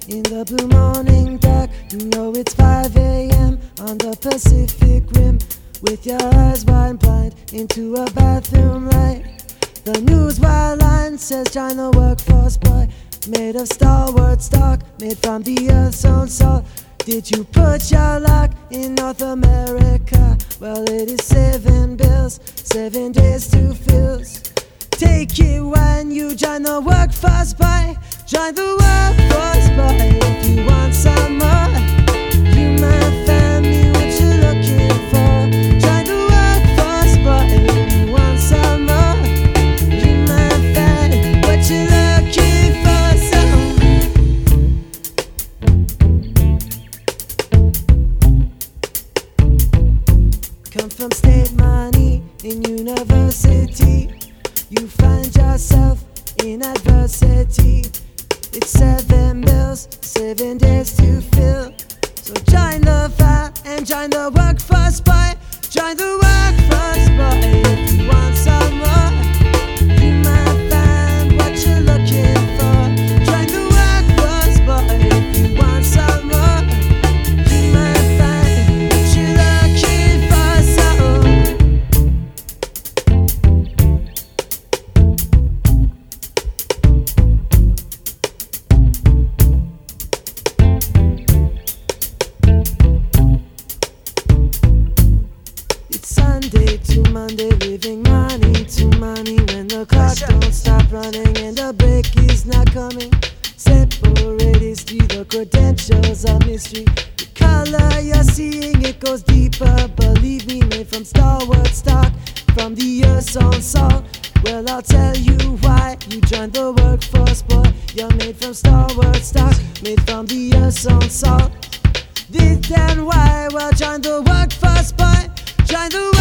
in the blue morning dark. You know it's 5 a.m. on the Pacific Rim, with your eyes wide blind into a bathroom light. The news line says join the workforce, boy, made of stalwart stock, made from the earth's own salt. Did you put your luck in North America? Well, it is 7 bills, 7 days to fills. Take it when you join the workforce, boy. Join the workforce, boy, if you want some more. You might find me what you're looking for. Join the workforce, boy, if you want some more. You might find what you're looking for. Come from state money in university, you find yourself in adversity. It's 7 bills, 7 days to fill. So join the fire and join the workforce, boy. Join the workforce, boy, if you want some more. You might find what you're looking for. Join the workforce, boy, if you want some more. You might find what you're looking for. It's Sunday to Monday, living money to money. When the clock don't stop running and the break is not coming, separate history, the credentials are mystery. The color you're seeing, it goes deeper, believe me, made from stalwart stock, from the earth's own salt. Well, I'll tell you why you joined the workforce, boy. You're made from stalwart stock, made from the earth's own salt. This and why, well, join the workforce, boy. Join the